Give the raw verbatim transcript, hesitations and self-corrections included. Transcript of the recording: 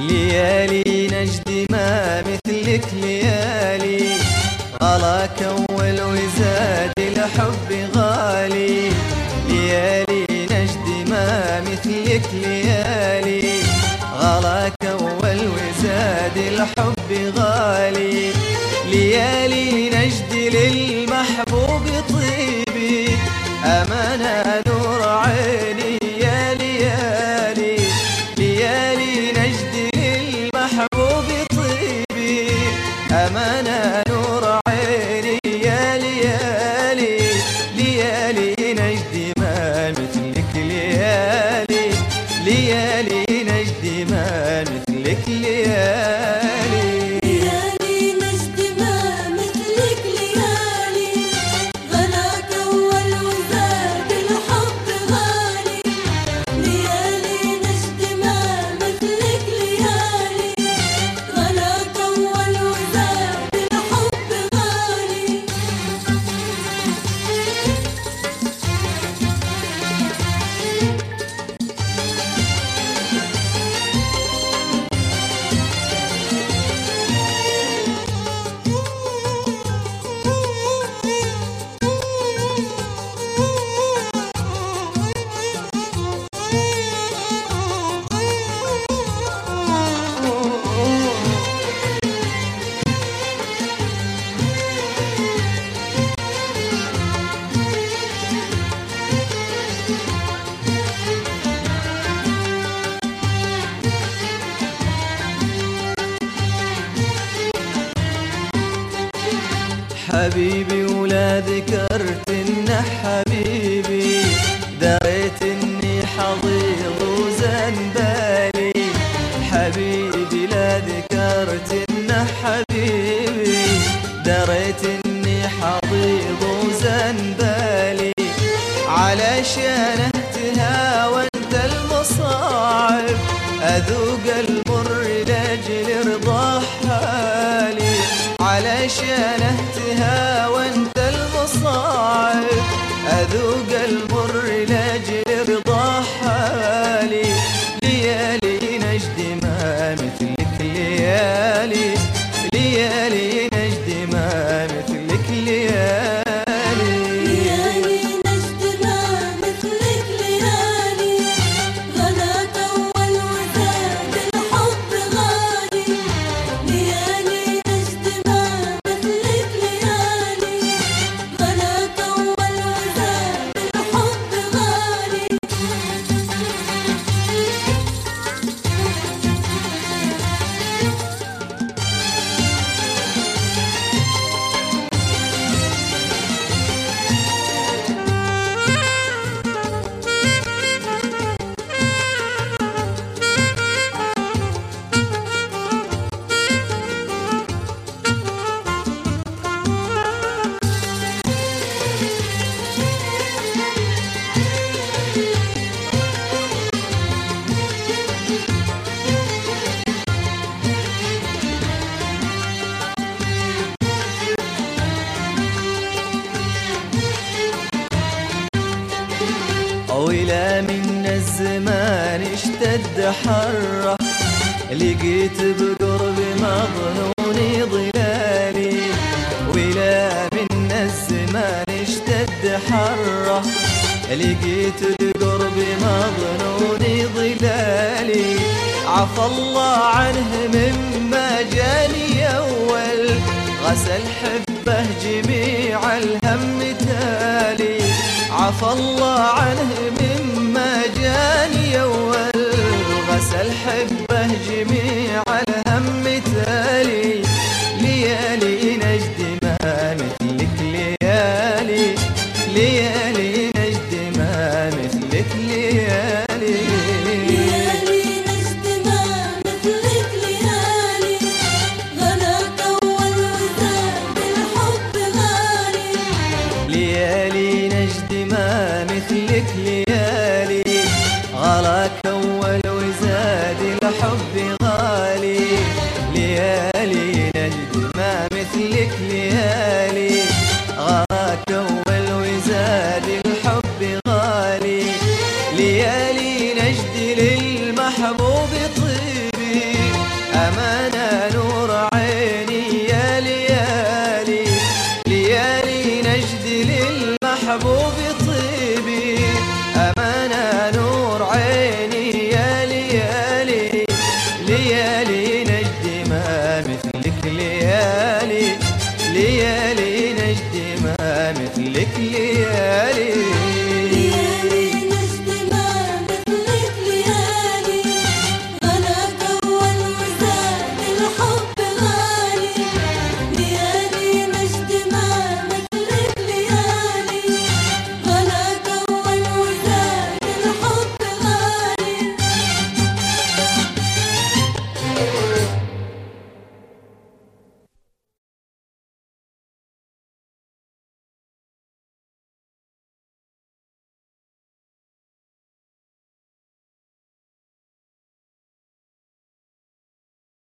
ليالي نجد ما مثلك ليالي، غلاك أول وزاد الحب غالي. ليالي نجد ما مثلك ليالي، غلاك أول وزاد الحب غالي. ليالي نجد للمحبوب طيبي، أمانة نور عيني يا ليالي. ليالي نجد للمحبوب طيبي، أمانة نور عيني يا ليالي. ليالي نجد ما مثلك ليالي، ليالي نجد ما مثلك ليالي. حبيبي ولا ذكرت إنه حبيبي، دريت إني حضيض وزنبالي. حبيبي لا ذكرت إنه حبيبي، دريت إني حضيض وزنبالي. علشان تهاونت المصاعب، أذوق المر لأجل رضا حالي. علشان تهاونت المصاعب، أذوق المر لأجل رضا حالي. ليالي نجد ما مثلك ليالي، ليالي نجد ما مثلك ليالي. ويلا من الزمان اشتد حره، لقيت بقرب مظنوني ظلالي. ويلا من الزمان اشتد حره، لقيت بقرب مظنوني ظلالي. عفى الله عنه مما جاني أول، غسل حبه جميع الهم تالي. عفى الله عنه مما جاني أول، غسل حبه جميع الهم تالي. ليالي نجد ما مثلك ليالي، ليالي نجد ما مثلك ليالي. ليالي نجد ما مثلك ليالي، غلاك أول وزاد الحب لي نجدي ما مثلك لي